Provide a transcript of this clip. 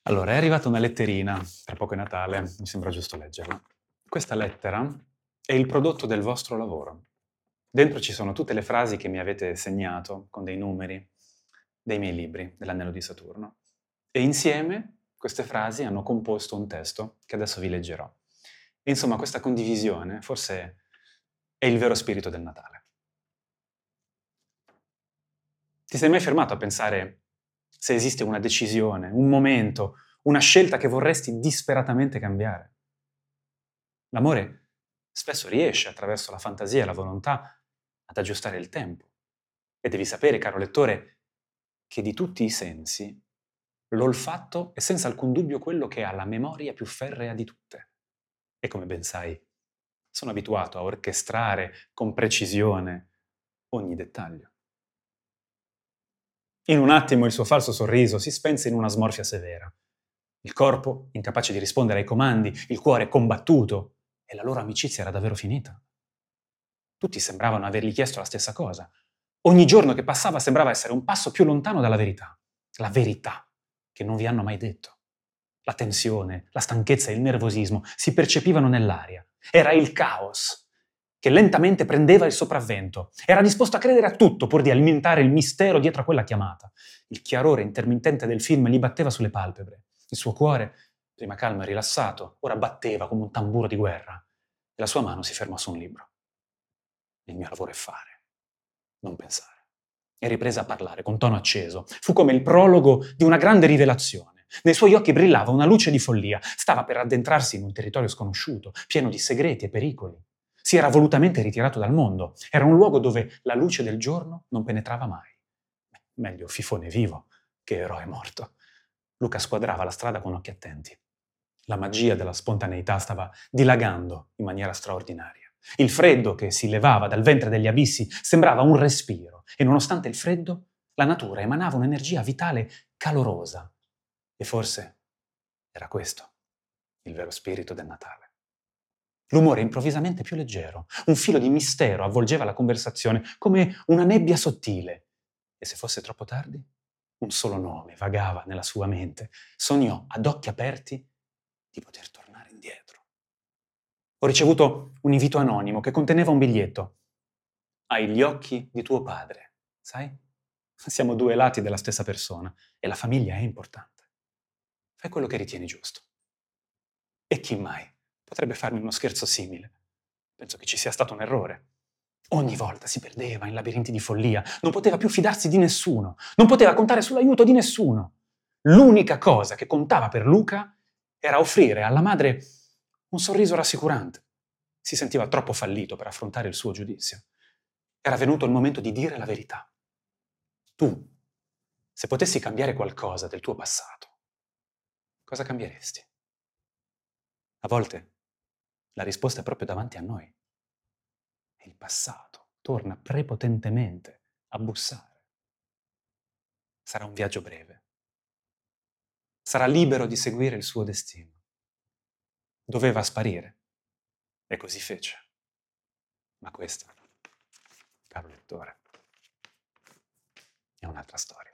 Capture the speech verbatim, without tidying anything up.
Allora, è arrivata una letterina, tra poco è Natale, mi sembra giusto leggerla. Questa lettera è il prodotto del vostro lavoro. Dentro ci sono tutte le frasi che mi avete segnato, con dei numeri, dei miei libri, dell'Anello di Saturno. E insieme queste frasi hanno composto un testo che adesso vi leggerò. E insomma, questa condivisione forse è il vero spirito del Natale. Ti sei mai fermato a pensare se esiste una decisione, un momento, una scelta che vorresti disperatamente cambiare? L'amore spesso riesce, attraverso la fantasia e la volontà, ad aggiustare il tempo. E devi sapere, caro lettore, che di tutti i sensi, l'olfatto è senza alcun dubbio quello che ha la memoria più ferrea di tutte. E come ben sai, sono abituato a orchestrare con precisione ogni dettaglio. In un attimo il suo falso sorriso si spense in una smorfia severa. Il corpo, incapace di rispondere ai comandi, il cuore combattuto, e la loro amicizia era davvero finita. Tutti sembravano avergli chiesto la stessa cosa. Ogni giorno che passava sembrava essere un passo più lontano dalla verità. La verità che non vi hanno mai detto. La tensione, la stanchezza e il nervosismo si percepivano nell'aria. Era il caos che lentamente prendeva il sopravvento. Era disposto a credere a tutto pur di alimentare il mistero dietro a quella chiamata. Il chiarore intermittente del film gli batteva sulle palpebre. Il suo cuore, prima calmo e rilassato, ora batteva come un tamburo di guerra. E la sua mano si fermò su un libro. Il mio lavoro è fare, non pensare. E riprese a parlare con tono acceso. Fu come il prologo di una grande rivelazione. Nei suoi occhi brillava una luce di follia. Stava per addentrarsi in un territorio sconosciuto, pieno di segreti e pericoli. Si era volutamente ritirato dal mondo. Era un luogo dove la luce del giorno non penetrava mai. Meglio fifone vivo che eroe morto. Luca squadrava la strada con occhi attenti. La magia della spontaneità stava dilagando in maniera straordinaria. Il freddo che si levava dal ventre degli abissi sembrava un respiro e nonostante il freddo, la natura emanava un'energia vitale calorosa. E forse era questo il vero spirito del Natale. L'umore improvvisamente più leggero, un filo di mistero avvolgeva la conversazione come una nebbia sottile. E se fosse troppo tardi, un solo nome vagava nella sua mente. Sognò ad occhi aperti di poter tornare indietro. Ho ricevuto un invito anonimo che conteneva un biglietto. Hai gli occhi di tuo padre, sai? Siamo due lati della stessa persona e la famiglia è importante. Fai quello che ritieni giusto. E chi mai potrebbe farmi uno scherzo simile? Penso che ci sia stato un errore. Ogni volta si perdeva in labirinti di follia, non poteva più fidarsi di nessuno, non poteva contare sull'aiuto di nessuno. L'unica cosa che contava per Luca era offrire alla madre un sorriso rassicurante. Si sentiva troppo fallito per affrontare il suo giudizio. Era venuto il momento di dire la verità. Tu, se potessi cambiare qualcosa del tuo passato, cosa cambieresti? A volte la risposta è proprio davanti a noi. E il passato torna prepotentemente a bussare. Sarà un viaggio breve. Sarà libero di seguire il suo destino. Doveva sparire. E così fece. Ma questa, caro lettore, è un'altra storia.